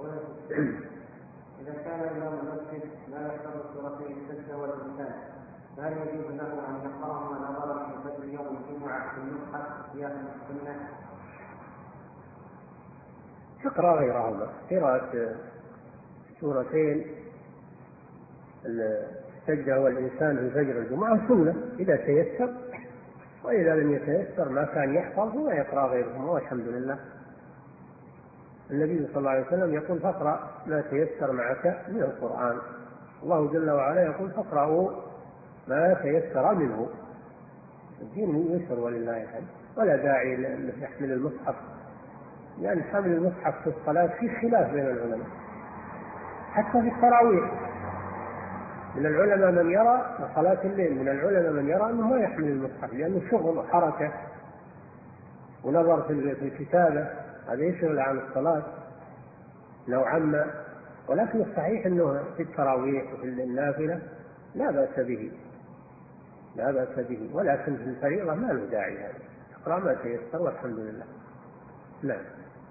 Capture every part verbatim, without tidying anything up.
إذا كان إمام المسجد لا يحفظ سورتي السجدة والإنسان فهل يجوز له أن يقرأهما نظرا في فجر يوم الجمعة في المصحف قياسا بالسنة؟ تقرأ غيرهما. قراءة سورتين السجدة والإنسان في فجر الجمعة سنة إذا تيسر، وإذا لم يتيسر ما كان يحفظ ولا يقرأ غيرهما والحمد لله. النبي صلى الله عليه وسلم يقول: فاقرأ ما تيسر معك من القرآن. الله جل وعلا يقول: فاقرأوا ما تيسر منه. الدين يسر ولله الحمد، ولا داعي لأنه يحمل المصحف، لأن حمل المصحف في الصلاة في خلاف بين العلماء، حتى في التراويح من العلماء من يرى صلاة الليل، من العلماء من يرى أنه ما يحمل المصحف لأنه شغل وحركة ونظر في الكتابة، هذا يشغل عن الصلاة نوعا ما. ولكن الصحيح أنه في التراويح وفي النافلة لا بأس به، لا بأس به، ولكن في الفريضة ما له داعي هذا، اقرأ ما تيسر والحمد لله. نعم.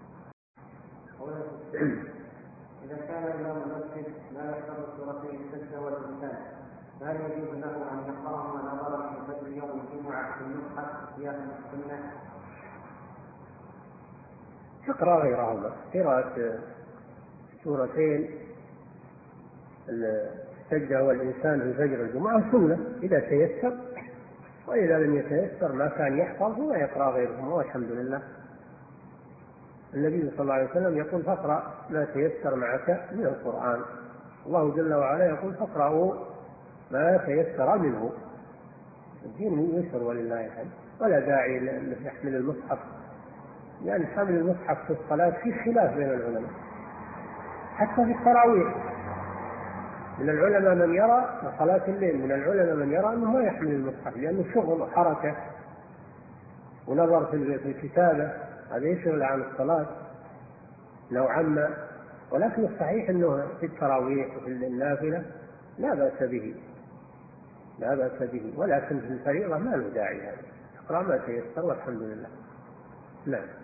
إذا كان إمام المسجد لا يحفظ سورتي السجدة والإنسان فهل يجوز له أن يقرأهما نظرا في فجر يوم الجمعة في المصحف قياسا بالسنة؟ تقرأ غيرهما. قراءة سورتين السجدة والإنسان في فجر الجمعة سنة إذا تيسر، وإذا لم يتيسر ما كان يحفظ ولا يقرأ غيرهما والحمد لله. النبي صلى الله عليه وسلم يقول: فاقرأ ما تيسر معك من القرآن. الله جل وعلا يقول: فاقرأوا ما تيسر منه. الدين يسر ولله الحمد، ولا داعي لأنه يحمل المصحف، لأن حمل المصحف في الصلاة في خلاف بين العلماء، حتى في التراويح من العلماء من يرى صلاة الليل، من العلماء من يرى أنه ما يحمل المصحف لأنه شغل وحركة ونظر في الكتابة، هذا يشغل عن الصلاة نوعا ما. ولكن الصحيح أنه في التراويح وفي النافلة لا بأس به، لا بأس به، ولكن في الفريضة ما له داعي هذا، اقرأ ما تيسر والحمد لله. نعم.